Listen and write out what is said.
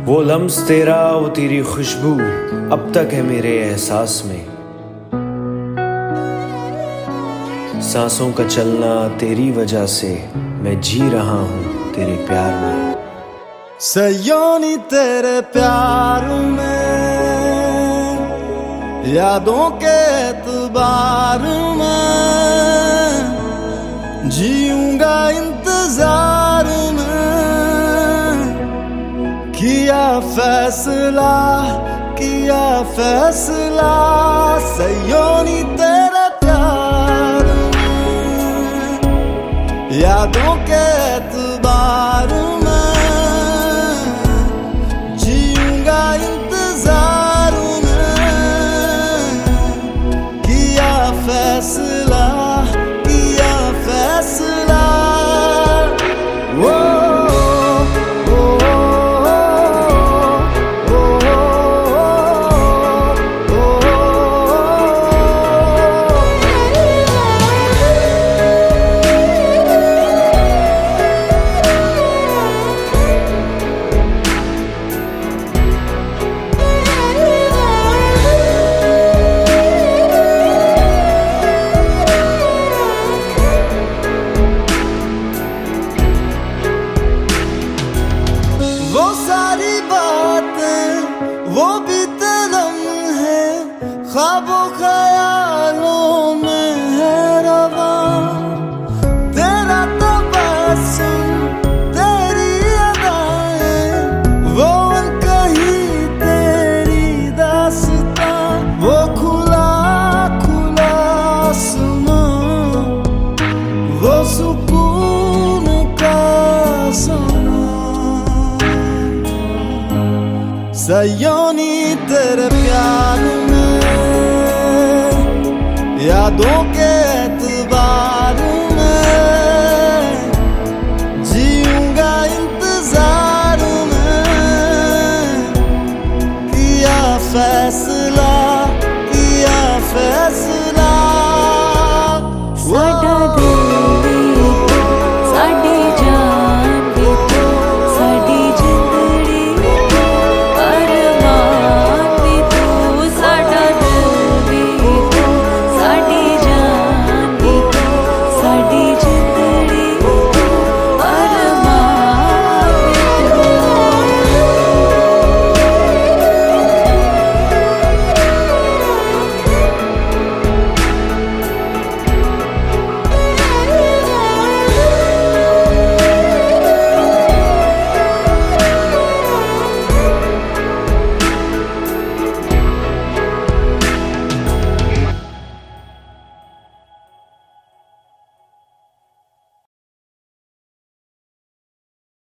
वो लम्स तेरा, वो तेरी खुशबू अब तक है मेरे एहसास में। सांसों का चलना तेरी वजह से, मैं जी रहा हूँ तेरे प्यार में। सयोनी तेरे प्यार में, यादों के एतबार में, जीऊंगा इंतजार में। किया फैसला सयोनी तेरे प्यार में, यादों के एतबार में, जीऊंगा इंतजार में। किया फैसला वो सारी बातें, वो बीते लम्हे ख्वाबों ख्यालों में है रवा। तेरा तबस्सुम, तेरी अदाएं, वो कहीं तेरी दास्तां, वो खुला आसमां, वो सुकून का समा। सयोनी तेरे प्यार में, यादों के एतबार में, जीऊंगा इंतजार में। किया फैसला साडा दिल भी तो, साडी जान भी तो, साडी जिंदड़ी भी तो, अरमान भी तो। साडा दिल भी तो, साडी जान भी तो, साडी जिंदड़ी